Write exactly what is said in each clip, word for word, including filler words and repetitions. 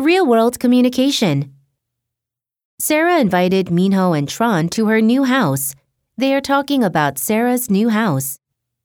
Real-world communication. Sarah invited Minho and Tron to her new house. They are talking about Sarah's new house.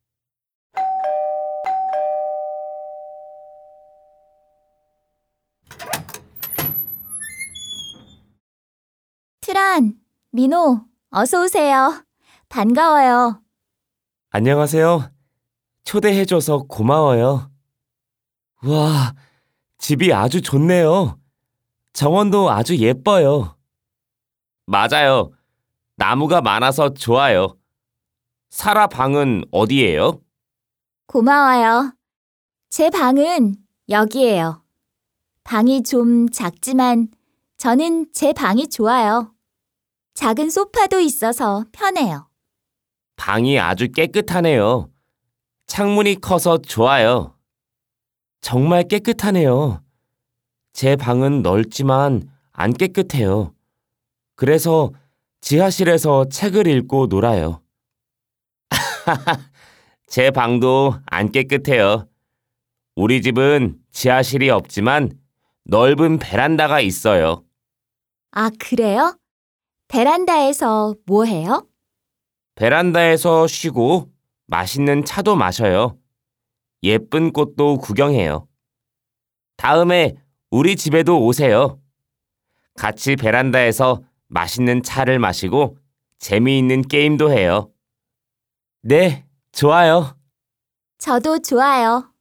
트란, 민호, 어서 오세요. 반가워요. 안녕하세요. 초대해줘서 고마워요. 와, 집이 아주 좋네요. 정원도 아주 예뻐요. 맞아요. 나무가 많아서 좋아요. 사라 방은 어디예요? 고마워요. 제 방은 여기예요. 방이 좀 작지만 저는 제 방이 좋아요. 작은 소파도 있어서 편해요. 방이 아주 깨끗하네요. 창문이 커서 좋아요. 정말 깨끗하네요. 제 방은 넓지만 안 깨끗해요. 그래서 지하실에서 책을 읽고 놀아요. 제 방도 안 깨끗해요. 우리 집은 지하실이 없지만 넓은 베란다가 있어요. 아, 그래요? 베란다에서 뭐 해요? 베란다에서 쉬고 맛있는 차도 마셔요. 예쁜 꽃도 구경해요. 다음에 우리 집에도 오세요. 같이 베란다에서 맛있는 차를 마시고 재미있는 게임도 해요. 네, 좋아요. 저도 좋아요.